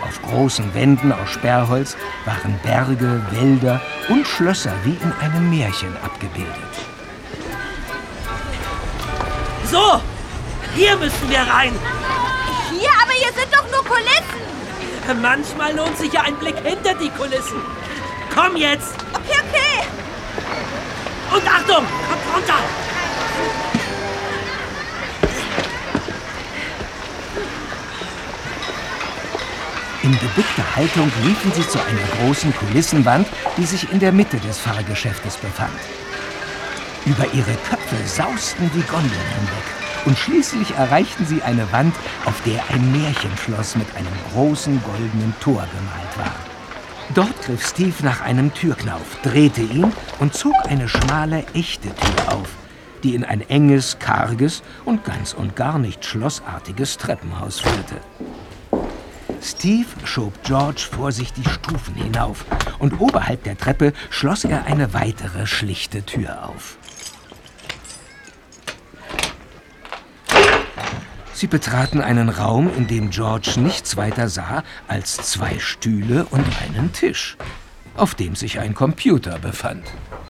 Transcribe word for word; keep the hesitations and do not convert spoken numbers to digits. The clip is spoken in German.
Auf großen Wänden aus Sperrholz waren Berge, Wälder und Schlösser wie in einem Märchen abgebildet. So, hier müssen wir rein. Hier? Aber hier sind doch nur Kulissen. Manchmal lohnt sich ja ein Blick hinter die Kulissen. Komm jetzt. Okay, okay. Und Achtung, kommt runter. In gebückter Haltung liefen sie zu einer großen Kulissenwand, die sich in der Mitte des Fahrgeschäftes befand. Über ihre Köpfe sausten die Gondeln hinweg und schließlich erreichten sie eine Wand, auf der ein Märchenschloss mit einem großen goldenen Tor gemalt war. Dort griff Steve nach einem Türknauf, drehte ihn und zog eine schmale, echte Tür auf, die in ein enges, karges und ganz und gar nicht schlossartiges Treppenhaus führte. Steve schob George vorsichtig Stufen hinauf und oberhalb der Treppe schloss er eine weitere schlichte Tür auf. Sie betraten einen Raum, in dem George nichts weiter sah als zwei Stühle und einen Tisch, auf dem sich ein Computer befand.